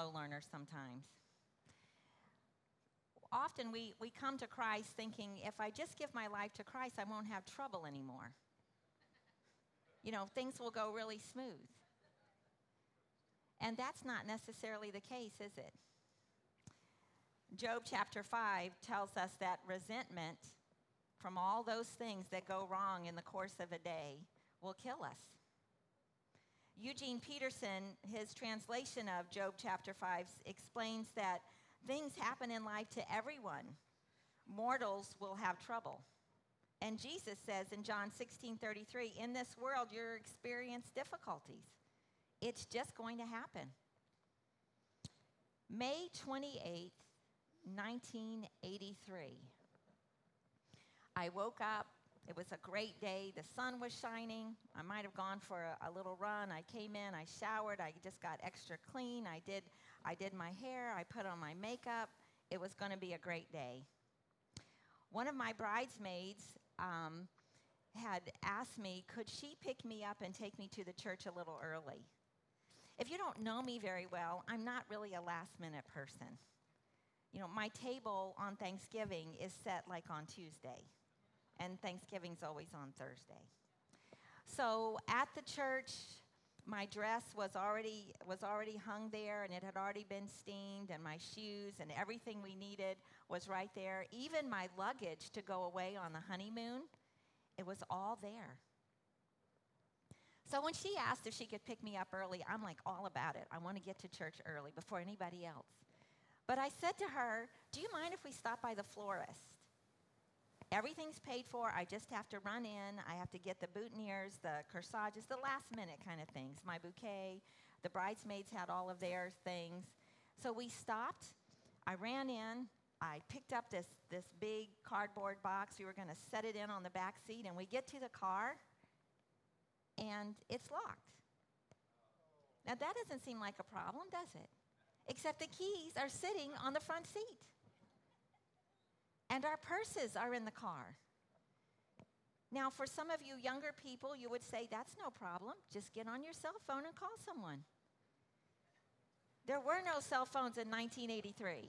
slow learners sometimes. Often we come to Christ thinking, if I just give my life to Christ, I won't have trouble anymore. Things will go really smooth. And that's not necessarily the case, is it? Job chapter 5 tells us that resentment from all those things that go wrong in the course of a day will kill us. Eugene Peterson, his translation of Job chapter 5, explains that things happen in life to everyone. Mortals will have trouble. And Jesus says in John 16:33, in this world you'll experience difficulties. It's just going to happen. May 28th, 1983. I woke up. It was a great day. The sun was shining. I might have gone for a little run. I came in. I showered. I just got extra clean. I did my hair. I put on my makeup. It was going to be a great day. One of my bridesmaids had asked me, could she pick me up and take me to the church a little early? If you don't know me very well, I'm not really a last-minute person. My table on Thanksgiving is set like on Tuesday, and Thanksgiving's always on Thursday. So at the church, my dress was already hung there, and it had already been steamed, and my shoes and everything we needed was right there. Even my luggage to go away on the honeymoon, it was all there. So when she asked if she could pick me up early, I'm like all about it. I want to get to church early before anybody else. But I said to her, do you mind if we stop by the florist? Everything's paid for. I just have to run in. I have to get the boutonnieres, the corsages, the last minute kind of things. My bouquet. The bridesmaids had all of their things. So we stopped. I ran in. I picked up this big cardboard box. We were going to set it in on the back seat. And we get to the car, and it's locked. Now, that doesn't seem like a problem, does it? Except the keys are sitting on the front seat. And our purses are in the car. Now, for some of you younger people, you would say, that's no problem. Just get on your cell phone and call someone. There were no cell phones in 1983.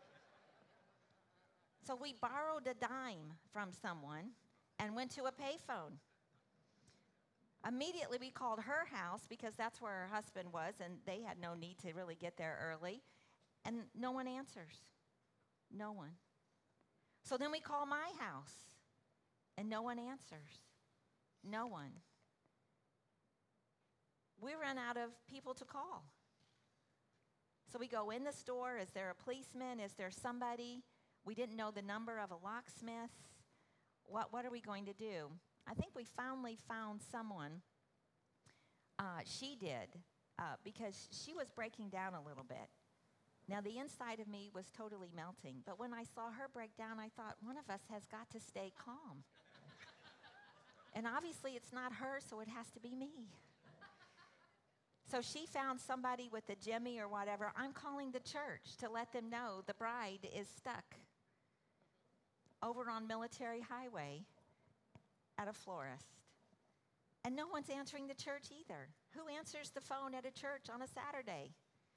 So we borrowed a dime from someone and went to a payphone. Immediately, we called her house because that's where her husband was, and they had no need to really get there early. And no one answers. No one. So then we call my house, and no one answers. No one. We ran out of people to call. So we go in the store. Is there a policeman? Is there somebody? We didn't know the number of a locksmith. What are we going to do? I think we finally found someone. She did, because she was breaking down a little bit. Now, the inside of me was totally melting, but when I saw her break down, I thought, one of us has got to stay calm. And obviously, it's not her, so it has to be me. So she found somebody with a jimmy or whatever. I'm calling the church to let them know the bride is stuck over on Military Highway at a florist. And no one's answering the church either. Who answers the phone at a church on a Saturday?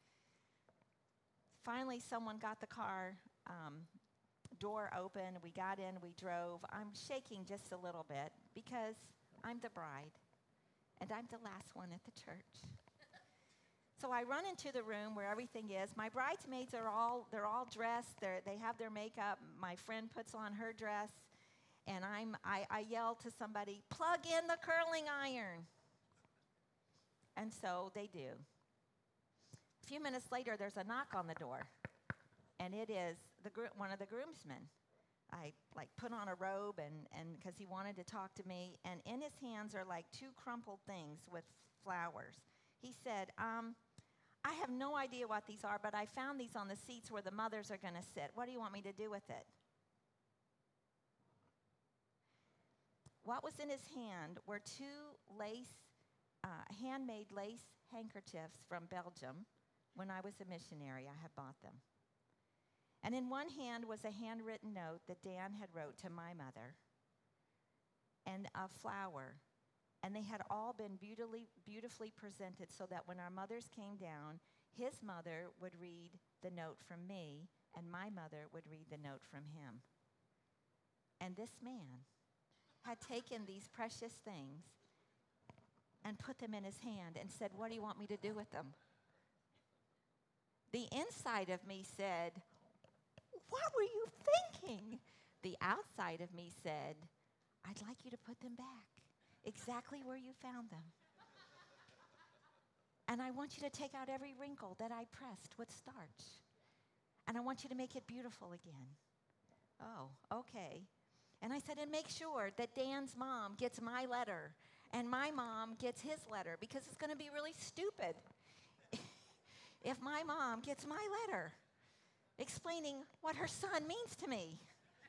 Finally, someone got the car door open. We got in, we drove. I'm shaking just a little bit because I'm the bride, and I'm the last one at the church. So I run into the room where everything is. My bridesmaids they're all dressed. They have their makeup. My friend puts on her dress, and I yell to somebody, plug in the curling iron. And so they do. A few minutes later, there's a knock on the door, and it is one of the groomsmen. I put on a robe and because he wanted to talk to me, and in his hands are like two crumpled things with flowers. He said, I have no idea what these are, but I found these on the seats where the mothers are going to sit. What do you want me to do with it? What was in his hand were two handmade lace handkerchiefs from Belgium. When I was a missionary, I had bought them. And in one hand was a handwritten note that Dan had wrote to my mother, and a flower. And they had all been beautifully presented so that when our mothers came down, his mother would read the note from me, and my mother would read the note from him. And this man had taken these precious things and put them in his hand and said, "What do you want me to do with them?" The inside of me said, "What were you thinking?" The outside of me said, "I'd like you to put them back exactly where you found them. And I want you to take out every wrinkle that I pressed with starch. And I want you to make it beautiful again." Oh, okay. And I said, "And make sure that Dan's mom gets my letter and my mom gets his letter, because it's going to be really stupid if my mom gets my letter explaining what her son means to me."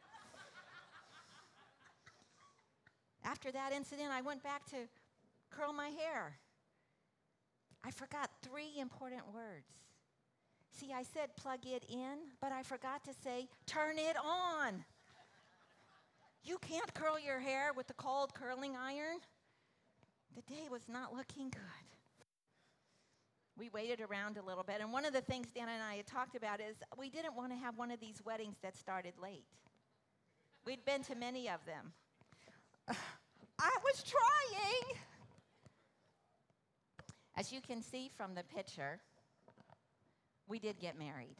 After that incident, I went back to curl my hair. I forgot 3 important words. See, I said plug it in, but I forgot to say turn it on. You can't curl your hair with the cold curling iron. The day was not looking good. We waited around a little bit, and one of the things Dan and I had talked about is we didn't want to have one of these weddings that started late. We'd been to many of them. I was trying. As you can see from the picture, we did get married.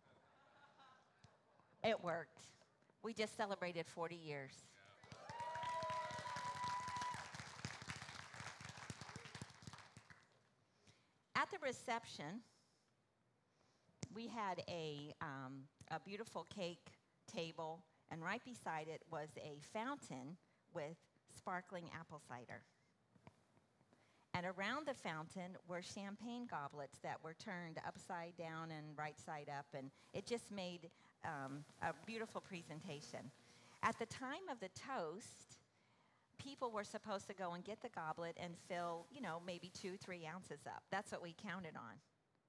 It worked. We just celebrated 40 years. At the reception, we had a beautiful cake table, and right beside it was a fountain with sparkling apple cider. And around the fountain were champagne goblets that were turned upside down and right side up, and it just made a beautiful presentation. At the time of the toast, people were supposed to go and get the goblet and fill, maybe 2-3 ounces up. That's what we counted on.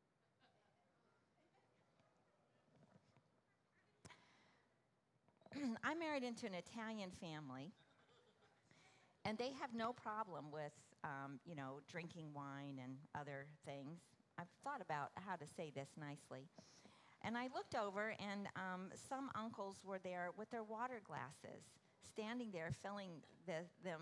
I'm married into an Italian family, and they have no problem with, drinking wine and other things. I've thought about how to say this nicely. And I looked over, and some uncles were there with their water glasses, standing there filling their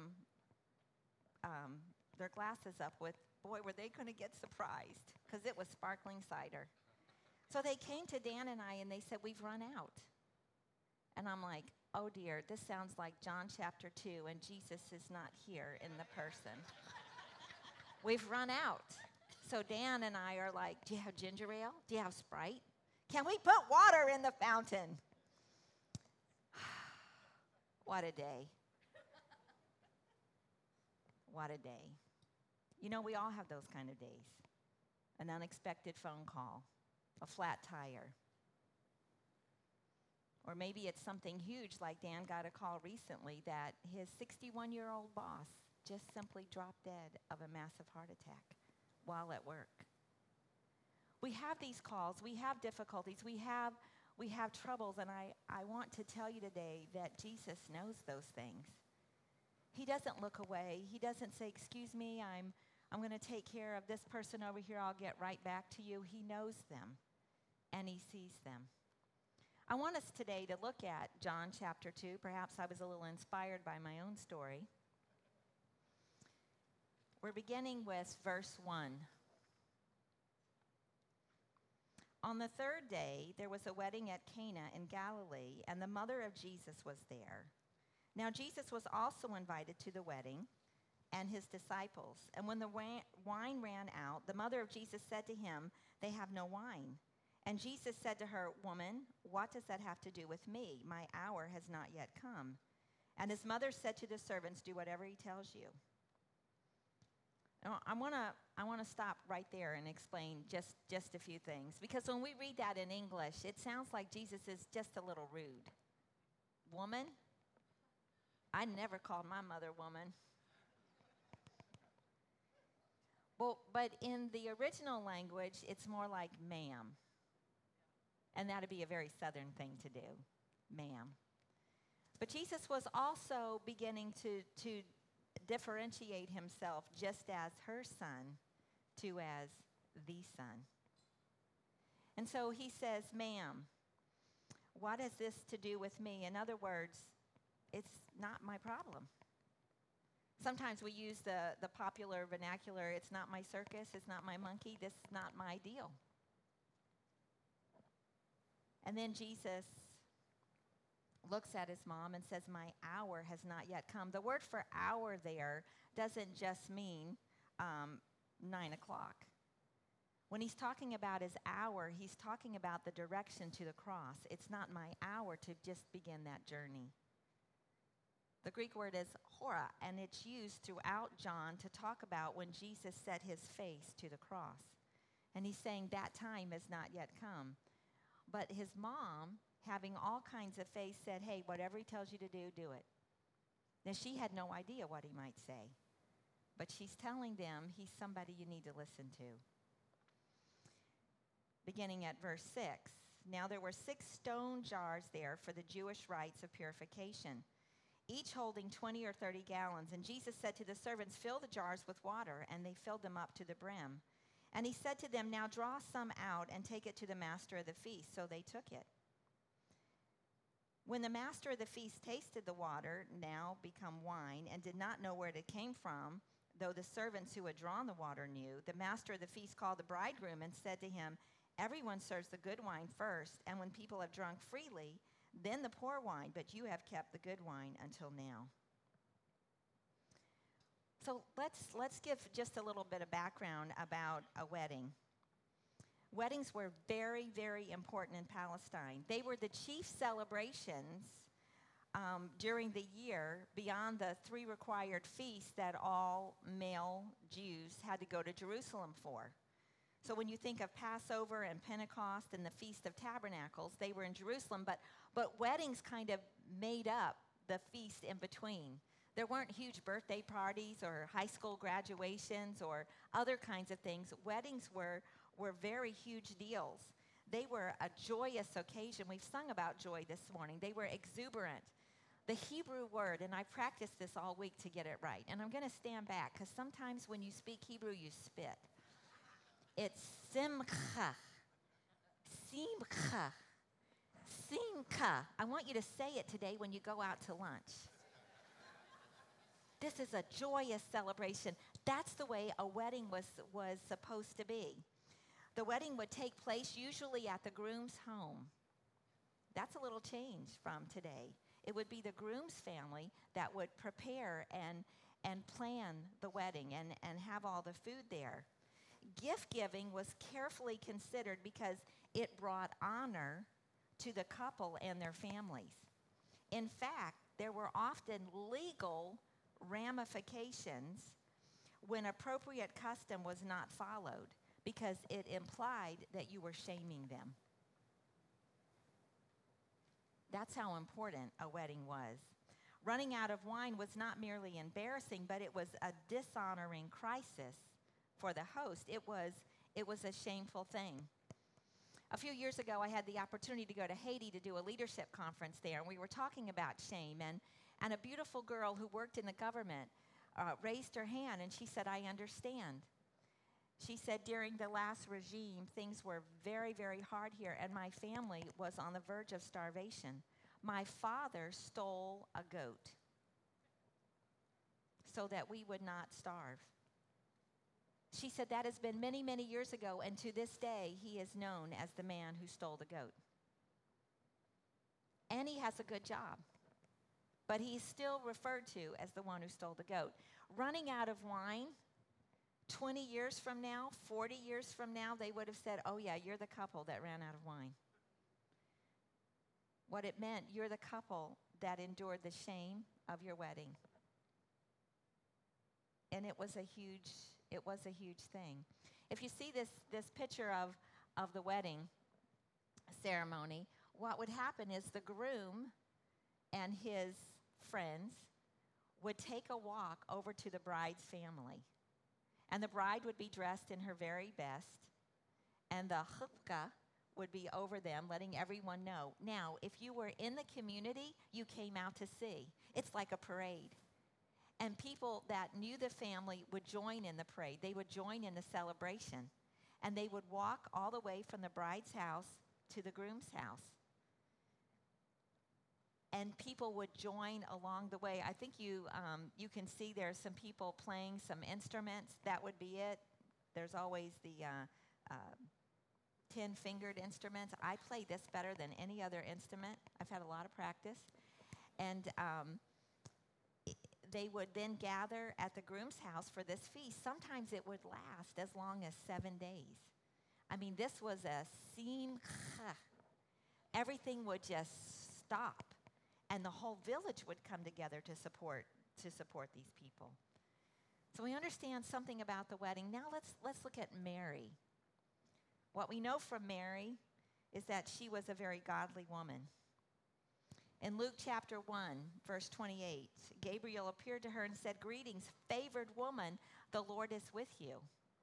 glasses up with, boy, were they going to get surprised, because it was sparkling cider. So they came to Dan and I, and they said, "We've run out." And I'm like, "Oh dear, this sounds like John chapter 2, and Jesus is not here in the person." We've run out. So Dan and I are like, "Do you have ginger ale? Do you have Sprite? Can we put water in the fountain?" What a day. What a day. We all have those kind of days. An unexpected phone call, a flat tire. Or maybe it's something huge, like Dan got a call recently that his 61-year-old boss just simply dropped dead of a massive heart attack while at work. We have these calls, we have difficulties, we have troubles, and I want to tell you today that Jesus knows those things. He doesn't look away. He doesn't say, "Excuse me, I'm going to take care of this person over here. I'll get right back to you." He knows them, and he sees them. I want us today to look at John chapter 2. Perhaps I was a little inspired by my own story. We're beginning with verse 1. On the 3rd day, there was a wedding at Cana in Galilee, and the mother of Jesus was there. Now Jesus was also invited to the wedding, and his disciples. And when the wine ran out, the mother of Jesus said to him, "They have no wine." And Jesus said to her, "Woman, what does that have to do with me? My hour has not yet come." And his mother said to the servants, "Do whatever he tells you." Now, I want to stop right there and explain just a few things. Because when we read that in English, it sounds like Jesus is just a little rude. Woman? I never called my mother woman. Well, but in the original language, it's more like ma'am. And that would be a very southern thing to do, ma'am. But Jesus was also beginning to differentiate himself just as her son to as the son. And so he says, ma'am, what has this to do with me? In other words, it's not my problem. Sometimes we use the popular vernacular, it's not my circus, it's not my monkey, this is not my deal. And then Jesus looks at his mom and says, my hour has not yet come. The word for hour there doesn't just mean 9 o'clock. When he's talking about his hour, he's talking about the direction to the cross. It's not my hour to just begin that journey. The Greek word is hora, and it's used throughout John to talk about when Jesus set his face to the cross. And he's saying that time has not yet come. But his mom, having all kinds of faith, said, hey, whatever he tells you to do, do it. Now, she had no idea what he might say. But she's telling them he's somebody you need to listen to. Beginning at verse 6. Now there were 6 stone jars there for the Jewish rites of purification, each holding 20 or 30 gallons. And Jesus said to the servants, fill the jars with water, and they filled them up to the brim. And he said to them, now draw some out and take it to the master of the feast. So they took it. When the master of the feast tasted the water, now become wine, and did not know where it came from, though the servants who had drawn the water knew, the master of the feast called the bridegroom and said to him, everyone serves the good wine first, and when people have drunk freely, then the poor wine, but you have kept the good wine until now. So let's give just a little bit of background about a wedding. Weddings were very, very important in Palestine. They were the chief celebrations during the year beyond the 3 required feasts that all male Jews had to go to Jerusalem for. So when you think of Passover and Pentecost and the Feast of Tabernacles, they were in Jerusalem, but weddings kind of made up the feast in between. There weren't huge birthday parties or high school graduations or other kinds of things. Weddings were very huge deals. They were a joyous occasion. We've sung about joy this morning. They were exuberant. The Hebrew word, and I practiced this all week to get it right, and I'm going to stand back because sometimes when you speak Hebrew, you spit. It's simcha. Simcha. Simcha. I want you to say it today when you go out to lunch. This is a joyous celebration. That's the way a wedding was supposed to be. The wedding would take place usually at the groom's home. That's a little change from today. It would be the groom's family that would prepare and plan the wedding and have all the food there. Gift giving was carefully considered because it brought honor to the couple and their families. In fact, there were often legal ramifications when appropriate custom was not followed because it implied that you were shaming them. That's how important a wedding was. Running out of wine was not merely embarrassing, but it was a dishonoring crisis for the host. It was a shameful thing. A few years ago, I had the opportunity to go to Haiti to do a leadership conference there, and we were talking about shame, and a beautiful girl who worked in the government raised her hand, and she said, I understand. She said, during the last regime, things were very, very hard here, and my family was on the verge of starvation. My father stole a goat so that we would not starve. She said that has been many, many years ago, and to this day, he is known as the man who stole the goat. And he has a good job, but he's still referred to as the one who stole the goat. Running out of wine, 20 years from now, 40 years from now, they would have said, oh yeah, you're the couple that ran out of wine. What it meant, you're the couple that endured the shame of your wedding. And it was a huge thing. If you see this picture of the wedding ceremony, what would happen is the groom and his friends would take a walk over to the bride's family. And the bride would be dressed in her very best, and the chuppah would be over them, letting everyone know. Now, if you were in the community, you came out to see. It's like a parade. And people that knew the family would join in the parade. They would join in the celebration. and they would walk all the way from the bride's house to the groom's house. And people would join along the way. I think you can see there's some people playing some instruments. That would be it. There's always the 10-fingered instruments. I play this better than any other instrument. I've had a lot of practice. And they would then gather at the groom's house for this feast. Sometimes it would last as long as 7 days. I mean, this was a simcha. Everything would just stop, and the whole village would come together to support these people. So we understand something about the wedding. Now let's look at Mary. What we know from Mary is that she was a very godly woman. In Luke chapter 1, verse 28, Gabriel appeared to her and said, "Greetings, favored woman, the Lord is with you."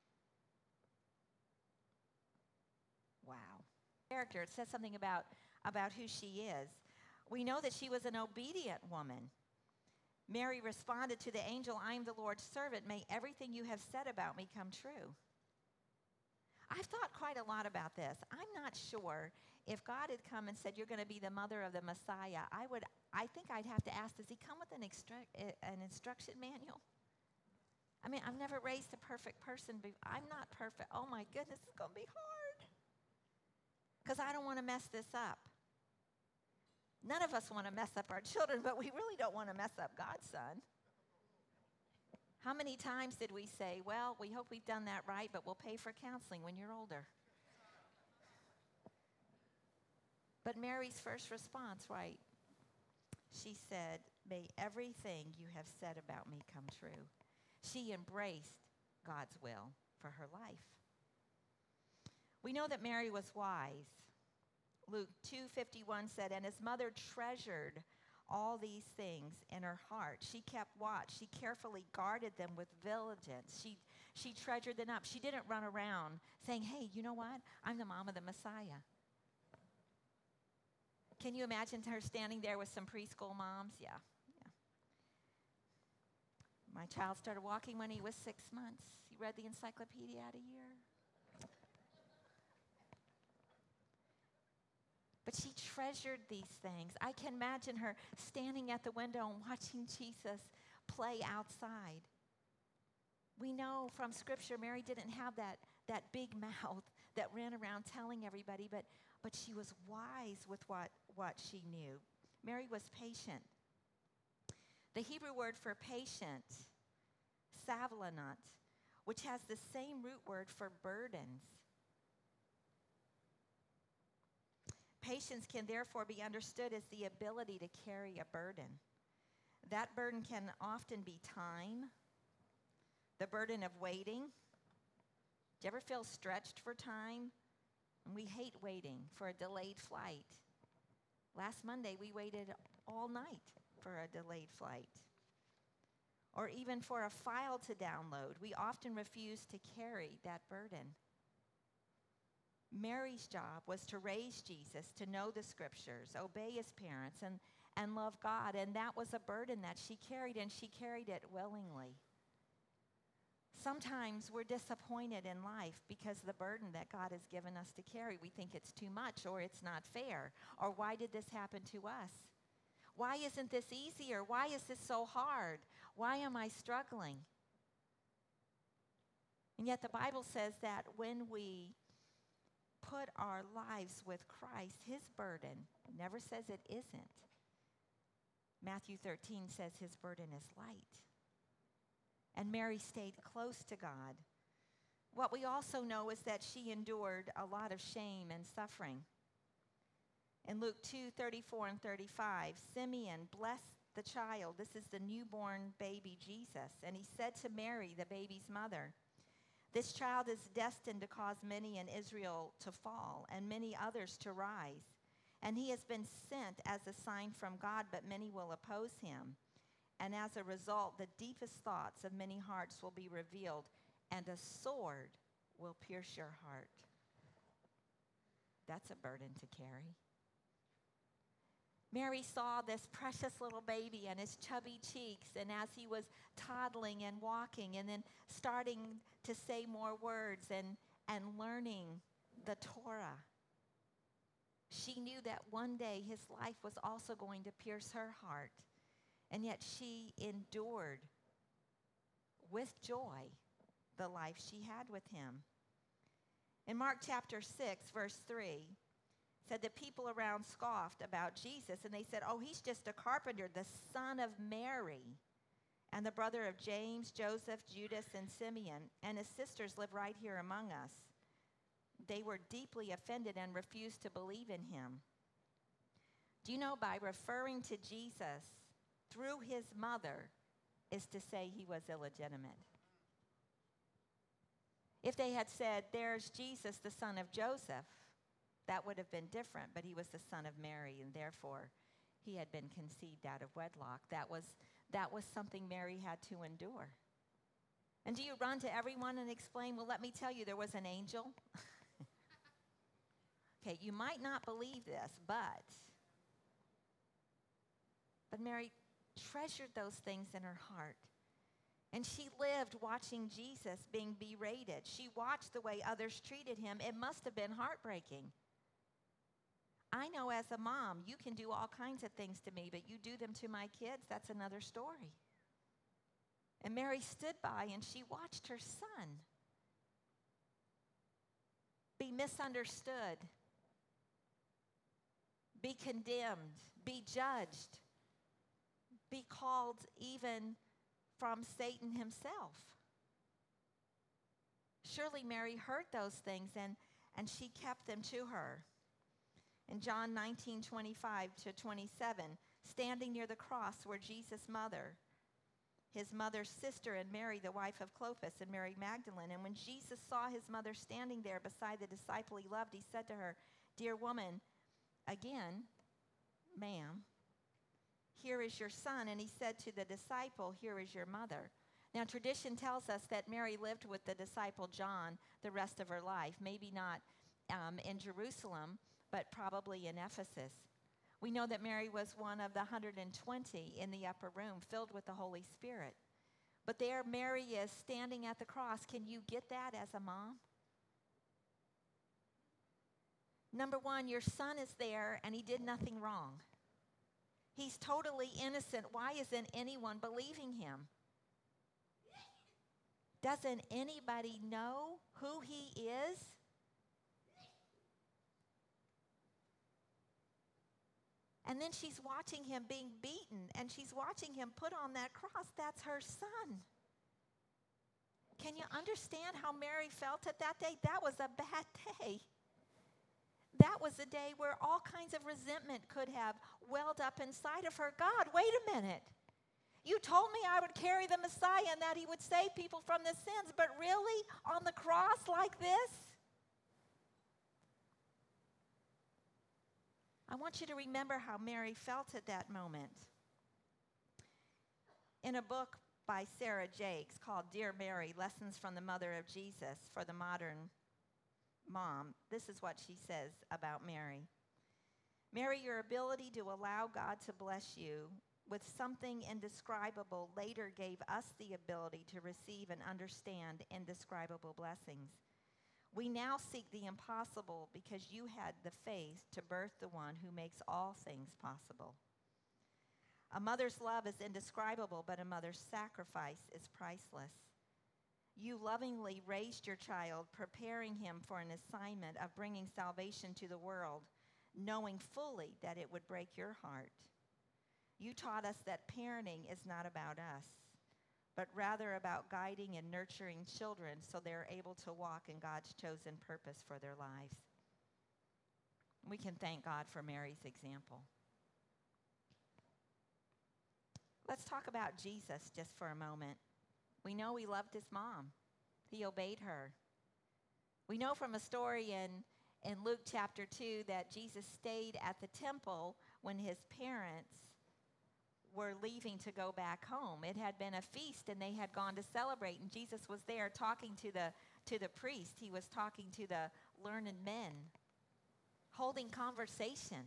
Wow. Character, it says something about who she is. We know that she was an obedient woman. Mary responded to the angel, "I am the Lord's servant. May everything you have said about me come true." I've thought quite a lot about this. I'm not sure if God had come and said, "You're going to be the mother of the Messiah," I think I'd have to ask, does he come with an instruction manual? I mean, I've never raised a perfect person. I'm not perfect. Oh my goodness, it's going to be hard. Because I don't want to mess this up. None of us want to mess up our children, but we really don't want to mess up God's son. How many times did we say, "Well, we hope we've done that right, but we'll pay for counseling when you're older"? But Mary's first response, right? She said, "May everything you have said about me come true." She embraced God's will for her life. We know that Mary was wise. Luke 2:51 said, "And his mother treasured all these things in her heart. She kept watch. She carefully guarded them with diligence." She treasured them up. She didn't run around saying, "Hey, you know what? I'm the mom of the Messiah." Can you imagine her standing there with some preschool moms? Yeah. My child started walking when he was 6 months. He read the encyclopedia at a year. But she treasured these things. I can imagine her standing at the window and watching Jesus play outside. We know from Scripture Mary didn't have that big mouth that ran around telling everybody, but she was wise with what she knew. Mary was patient. The Hebrew word for patient, savlanot, which has the same root word for burdens. Patience can therefore be understood as the ability to carry a burden. That burden can often be time, the burden of waiting. Do you ever feel stretched for time? And we hate waiting for a delayed flight. Last Monday, we waited all night for a delayed flight. Or even for a file to download. We often refuse to carry that burden. Mary's job was to raise Jesus, to know the Scriptures, obey his parents, and love God. And that was a burden that she carried, and she carried it willingly. Sometimes we're disappointed in life because the burden that God has given us to carry, we think it's too much, or it's not fair, or why did this happen to us? Why isn't this easier? Why is this so hard? Why am I struggling? And yet the Bible says that when we put our lives with Christ, his burden never says it isn't. Matthew 13 says his burden is light. And Mary stayed close to God. What we also know is that she endured a lot of shame and suffering. In Luke 2:34 and 35, Simeon blessed the child. This is the newborn baby Jesus. And he said to Mary, the baby's mother, "This child is destined to cause many in Israel to fall and many others to rise. And he has been sent as a sign from God, but many will oppose him. And as a result, the deepest thoughts of many hearts will be revealed, and a sword will pierce your heart." That's a burden to carry. Mary saw this precious little baby and his chubby cheeks, and as he was toddling and walking and then starting to say more words and and learning the Torah. She knew that one day his life was also going to pierce her heart, and yet she endured with joy the life she had with him. In Mark chapter 6, verse 3, said the people around scoffed about Jesus, and they said, oh, he's just a carpenter, the son of Mary, and the brother of James, Joseph, Judas, and Simeon, and his sisters live right here among us. They were deeply offended and refused to believe in him. Do you know, by referring to Jesus through his mother is to say he was illegitimate. If they had said, there's Jesus, the son of Joseph, that would have been different, but he was the son of Mary, and therefore he had been conceived out of wedlock. That was something Mary had to endure. And do you run to everyone and explain, well, let me tell you, there was an angel? Okay, you might not believe this, but Mary treasured those things in her heart. And she lived watching Jesus being berated. She watched the way others treated him. It must have been heartbreaking. I know as a mom, you can do all kinds of things to me, but you do them to my kids, that's another story. And Mary stood by and she watched her son be misunderstood, be condemned, be judged, be called even from Satan himself. Surely Mary heard those things and she kept them to her. In John 19:25-27, standing near the cross were Jesus' mother, his mother's sister, and Mary, the wife of Clopas, and Mary Magdalene. And when Jesus saw his mother standing there beside the disciple he loved, he said to her, dear woman, again, ma'am, here is your son. And he said to the disciple, here is your mother. Now, tradition tells us that Mary lived with the disciple John the rest of her life, maybe not in Jerusalem, but probably in Ephesus. We know that Mary was one of the 120 in the upper room, filled with the Holy Spirit. But there Mary is standing at the cross. Can you get that as a mom? Number one, your son is there and he did nothing wrong. He's totally innocent. Why isn't anyone believing him? Doesn't anybody know who he is? And then she's watching him being beaten, and she's watching him put on that cross. That's her son. Can you understand how Mary felt at that day? That was a bad day. That was a day where all kinds of resentment could have welled up inside of her. God, wait a minute. You told me I would carry the Messiah and that he would save people from the sins, but really, on the cross like this? I want you to remember how Mary felt at that moment. In a book by Sarah Jakes called Dear Mary, Lessons from the Mother of Jesus for the Modern Mom, this is what she says about Mary. Mary, your ability to allow God to bless you with something indescribable later gave us the ability to receive and understand indescribable blessings. We now seek the impossible because you had the faith to birth the one who makes all things possible. A mother's love is indescribable, but a mother's sacrifice is priceless. You lovingly raised your child, preparing him for an assignment of bringing salvation to the world, knowing fully that it would break your heart. You taught us that parenting is not about us, but rather about guiding and nurturing children so they're able to walk in God's chosen purpose for their lives. We can thank God for Mary's example. Let's talk about Jesus just for a moment. We know he loved his mom. He obeyed her. We know from a story in Luke chapter 2 that Jesus stayed at the temple when his parents were leaving to go back home. It had been a feast and they had gone to celebrate, and Jesus was there talking to the priest. He was talking to the learned men, holding conversation.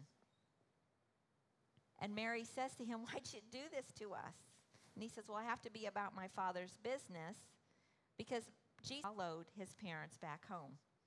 And Mary says to him, why'd you do this to us? And he says, well, I have to be about my Father's business, because Jesus followed his parents back home.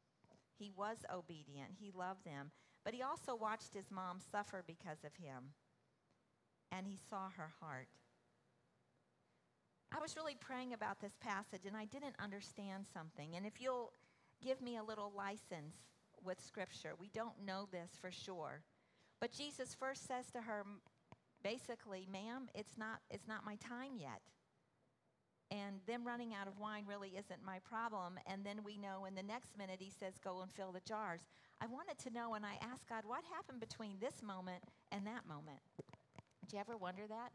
He was obedient. He loved them. But he also watched his mom suffer because of him. And he saw her heart. I was really praying about this passage, and I didn't understand something. And if you'll give me a little license with Scripture, we don't know this for sure. But Jesus first says to her, basically, ma'am, it's not my time yet. And them running out of wine really isn't my problem. And then we know in the next minute he says, go and fill the jars. I wanted to know, and I asked God, what happened between this moment and that moment? Did you ever wonder that?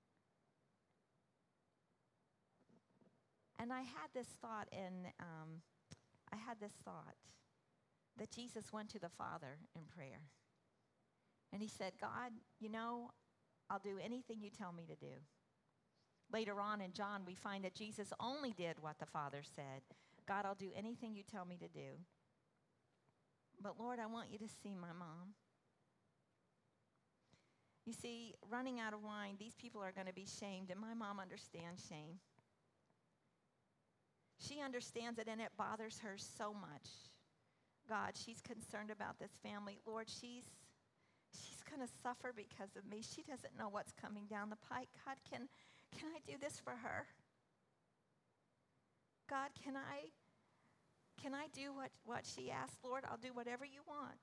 And I had this thought that Jesus went to the Father in prayer. And he said, God, I'll do anything you tell me to do. Later on in John, we find that Jesus only did what the Father said. God, I'll do anything you tell me to do. But Lord, I want you to see my mom. You see, running out of wine, these people are going to be shamed, and my mom understands shame. She understands it, and it bothers her so much. God, she's concerned about this family. Lord, she's going to suffer because of me. She doesn't know what's coming down the pike. God, can I do this for her? God, can I do what she asked? Lord, I'll do whatever you want.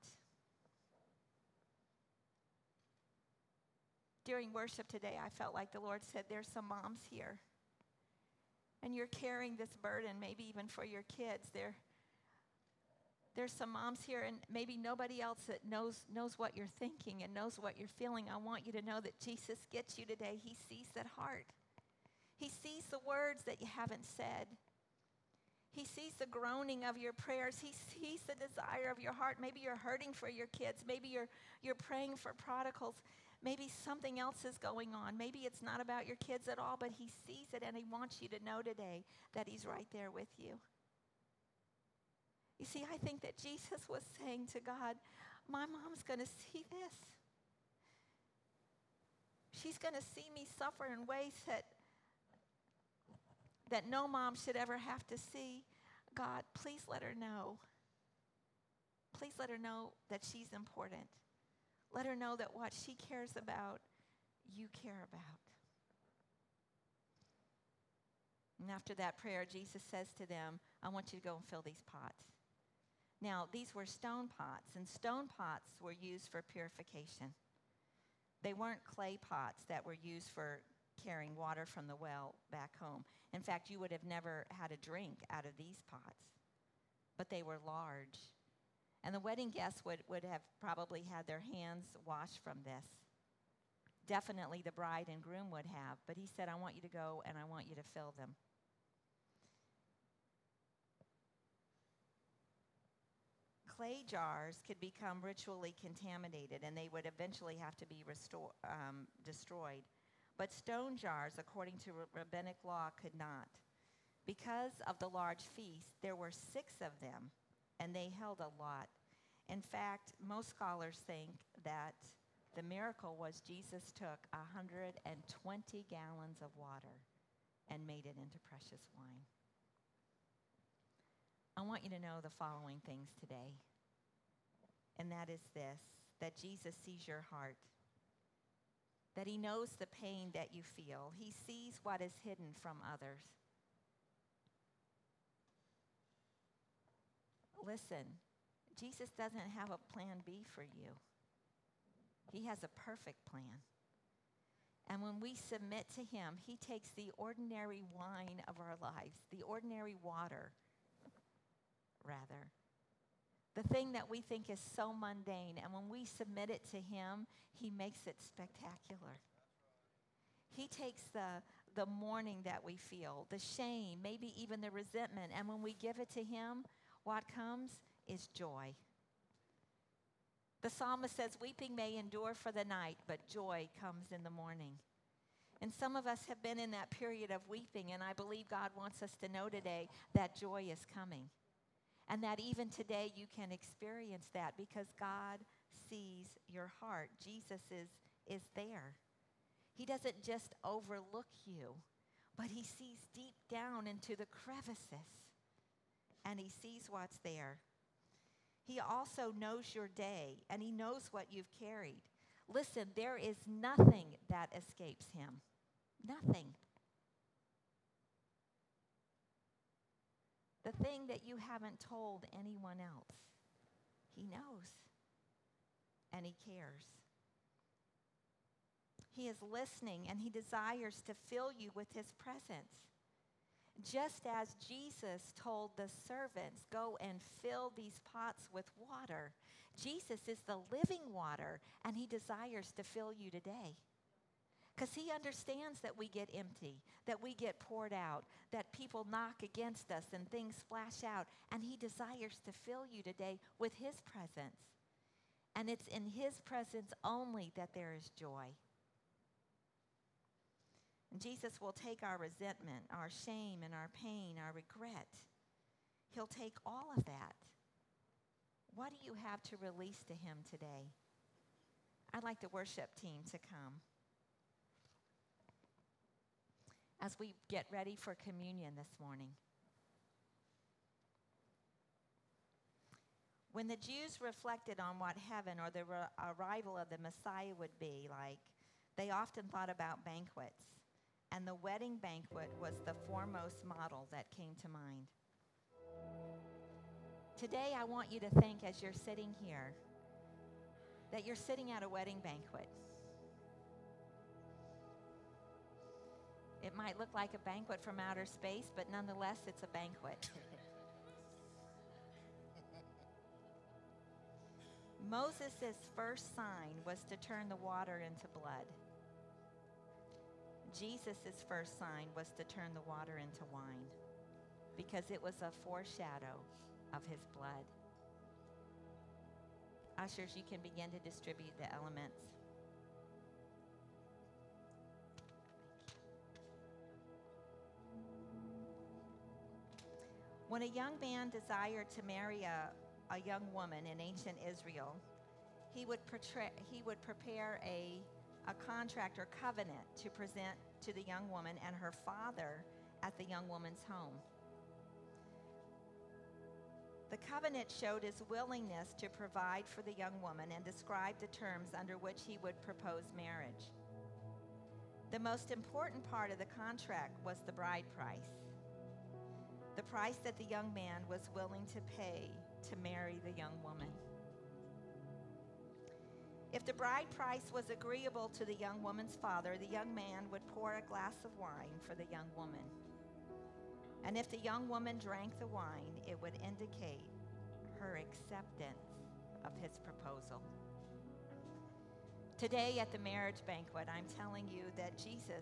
During worship today, I felt like the Lord said, there's some moms here. And you're carrying this burden, maybe even for your kids. There's some moms here, and maybe nobody else that knows what you're thinking and knows what you're feeling. I want you to know that Jesus gets you today. He sees that heart. He sees the words that you haven't said. He sees the groaning of your prayers. He sees the desire of your heart. Maybe you're hurting for your kids. Maybe you're praying for prodigals. Maybe something else is going on. Maybe it's not about your kids at all, but he sees it, and he wants you to know today that he's right there with you. You see, I think that Jesus was saying to God, my mom's going to see this. She's going to see me suffer in ways that no mom should ever have to see. God, please let her know. Please let her know that she's important. Let her know that what she cares about, you care about. And after that prayer, Jesus says to them, I want you to go and fill these pots. Now, these were stone pots, and stone pots were used for purification. They weren't clay pots that were used for carrying water from the well back home. In fact, you would have never had a drink out of these pots, but they were large. And the wedding guests would have probably had their hands washed from this. Definitely the bride and groom would have, but he said, I want you to go and I want you to fill them. Clay jars could become ritually contaminated, and they would eventually have to be destroyed. But stone jars, according to rabbinic law, could not. Because of the large feast, there were 6 of them, and they held a lot. In fact, most scholars think that the miracle was Jesus took 120 gallons of water and made it into precious wine. I want you to know the following things today, and that is this, that Jesus sees your heart, that he knows the pain that you feel. He sees what is hidden from others. Listen, Jesus doesn't have a plan B for you. He has a perfect plan. And when we submit to him, he takes the ordinary wine of our lives, the ordinary water, rather, the thing that we think is so mundane, and when we submit it to him, he makes it spectacular. He takes the mourning that we feel, the shame, maybe even the resentment, and when we give it to him, what comes is joy. The psalmist says, weeping may endure for the night, but joy comes in the morning. And some of us have been in that period of weeping, and I believe God wants us to know today that joy is coming. And that even today you can experience that because God sees your heart. Jesus is there. He doesn't just overlook you, but he sees deep down into the crevices, and he sees what's there. He also knows your day, and he knows what you've carried. Listen, there is nothing that escapes him. Nothing. The thing that you haven't told anyone else, he knows, and he cares. He is listening, and he desires to fill you with his presence. Just as Jesus told the servants, go and fill these pots with water. Jesus is the living water, and he desires to fill you today. Because he understands that we get empty, that we get poured out, that people knock against us and things splash out. And he desires to fill you today with his presence. And it's in his presence only that there is joy. And Jesus will take our resentment, our shame, and our pain, our regret. He'll take all of that. What do you have to release to him today? I'd like the worship team to come as we get ready for communion this morning. When the Jews reflected on what heaven or the arrival of the Messiah would be like, they often thought about banquets, and the wedding banquet was the foremost model that came to mind. Today, I want you to think as you're sitting here that you're sitting at a wedding banquet. It might look like a banquet from outer space, but nonetheless, it's a banquet. Moses' first sign was to turn the water into blood. Jesus' first sign was to turn the water into wine because it was a foreshadow of his blood. Ushers, you can begin to distribute the elements. When a young man desired to marry a young woman in ancient Israel, he would prepare a contract or covenant to present to the young woman and her father at the young woman's home. The covenant showed his willingness to provide for the young woman and described the terms under which he would propose marriage. The most important part of the contract was the bride price, the price that the young man was willing to pay to marry the young woman. If the bride price was agreeable to the young woman's father, the young man would pour a glass of wine for the young woman. And if the young woman drank the wine, it would indicate her acceptance of his proposal. Today at the marriage banquet, I'm telling you that Jesus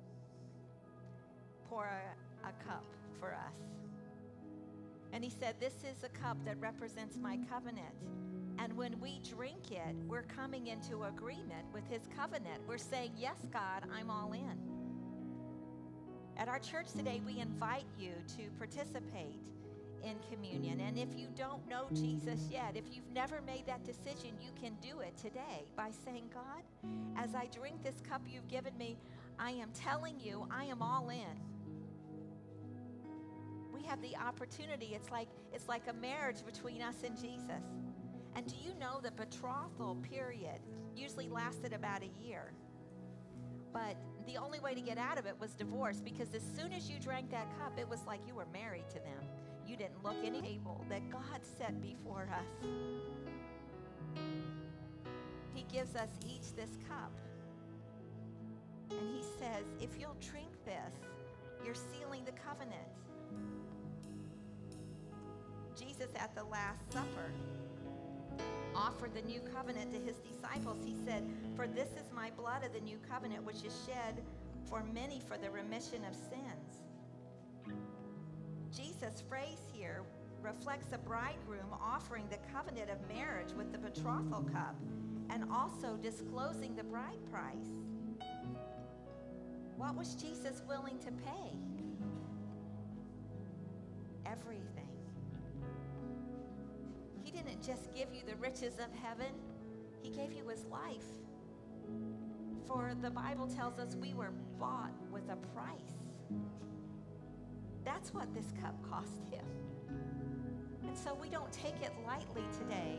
poured a cup for us. And he said, this is a cup that represents my covenant. And when we drink it, we're coming into agreement with his covenant. We're saying, yes, God, I'm all in. At our church today, we invite you to participate in communion. And if you don't know Jesus yet, if you've never made that decision, you can do it today by saying, God, as I drink this cup you've given me, I am telling you, I am all in. We have the opportunity. It's like a marriage between us and Jesus. And do you know the betrothal period usually lasted about a year? But the only way to get out of it was divorce, because as soon as you drank that cup, it was like you were married to them. You didn't look any table that God set before us. He gives us each this cup. And he says, if you'll drink this, you're sealing the covenant. Jesus at the Last Supper offered the new covenant to his disciples. He said, for this is my blood of the new covenant, which is shed for many for the remission of sins. Jesus' phrase here reflects a bridegroom offering the covenant of marriage with the betrothal cup and also disclosing the bride price. What was Jesus willing to pay? Everything. He didn't just give you the riches of heaven. He gave you his life. For the Bible tells us we were bought with a price. That's what this cup cost him. And so we don't take it lightly today.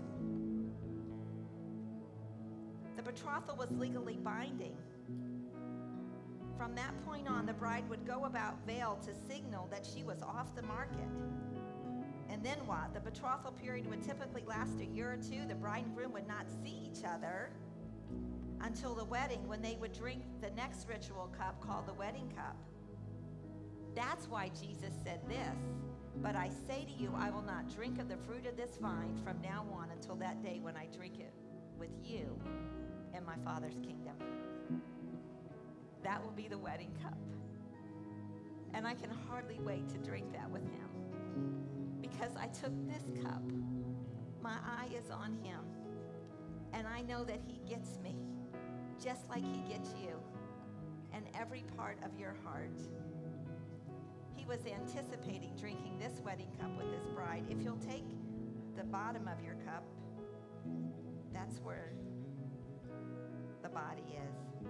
The betrothal was legally binding. From that point on, the bride would go about veiled to signal that she was off the market. And then what? The betrothal period would typically last a year or two. The bride and groom would not see each other until the wedding, when they would drink the next ritual cup called the wedding cup. That's why Jesus said this, "But I say to you, I will not drink of the fruit of this vine from now on until that day when I drink it with you in my Father's kingdom." That will be the wedding cup. And I can hardly wait to drink that with him. Because I took this cup, my eye is on him, and I know that he gets me, just like he gets you, and every part of your heart. He was anticipating drinking this wedding cup with his bride. If you'll take the bottom of your cup, that's where the body is.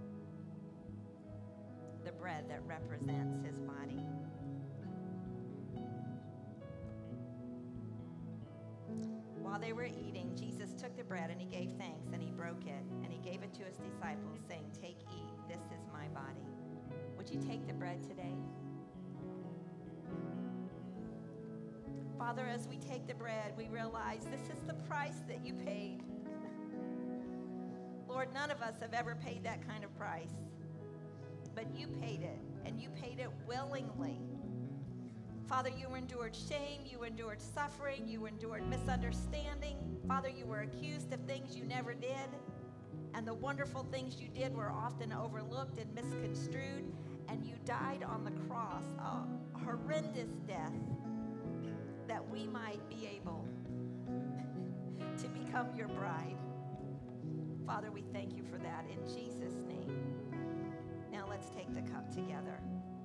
The bread that represents his body. While they were eating, Jesus took the bread and he gave thanks and he broke it and he gave it to his disciples, saying, "Take, eat, this is my body." Would you take the bread today? Father, as we take the bread, we realize this is the price that you paid. Lord, none of us have ever paid that kind of price, but you paid it, and you paid it willingly. Father, you endured shame, you endured suffering, you endured misunderstanding. Father, you were accused of things you never did, and the wonderful things you did were often overlooked and misconstrued, and you died on the cross, a horrendous death, that we might be able to become your bride. Father, we thank you for that in Jesus' name. Now let's take the cup together.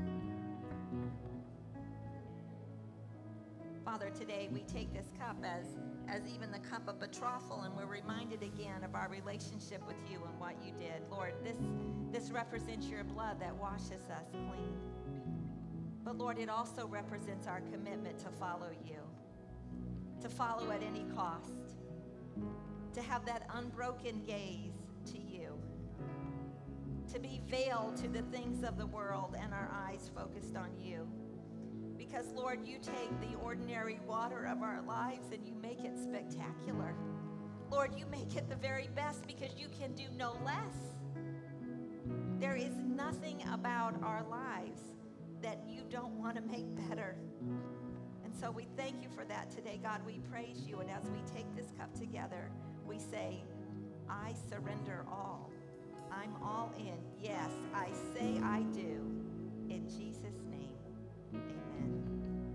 Father, today we take this cup as even the cup of betrothal, and we're reminded again of our relationship with you and what you did. Lord, this represents your blood that washes us clean. But Lord, it also represents our commitment to follow you, to follow at any cost, to have that unbroken gaze to you, to be veiled to the things of the world and our eyes focused on you. Because, Lord, you take the ordinary water of our lives and you make it spectacular. Lord, you make it the very best because you can do no less. There is nothing about our lives that you don't want to make better. And so we thank you for that today, God. We praise you. And as we take this cup together, we say, I surrender all. I'm all in. Yes, I say I do. In Jesus' name, amen.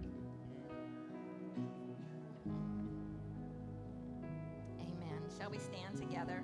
Amen. Shall we stand together?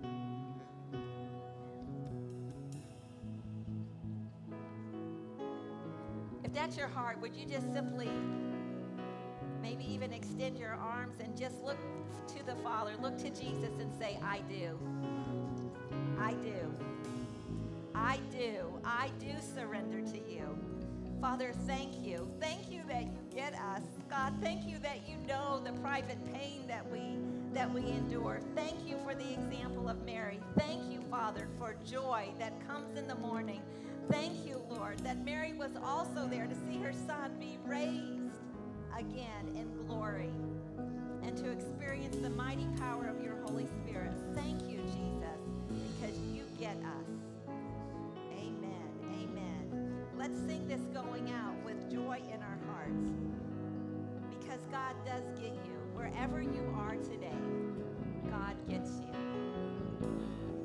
If that's your heart, would you just simply maybe even extend your arms and just look to the Father, look to Jesus and say, I do. I do. I do. I do surrender to you. Father, thank you. Thank you that you get us. God, thank you that you know the private pain that we endure. Thank you for the example of Mary. Thank you, Father, for joy that comes in the morning. Thank you, Lord, that Mary was also there to see her son be raised again in glory and to experience the mighty power of your Holy Spirit. Thank you, Jesus, because you get us. Amen. Amen. Let's sing this going out with joy in our hearts, because God does get you. Wherever you are today, God gets you.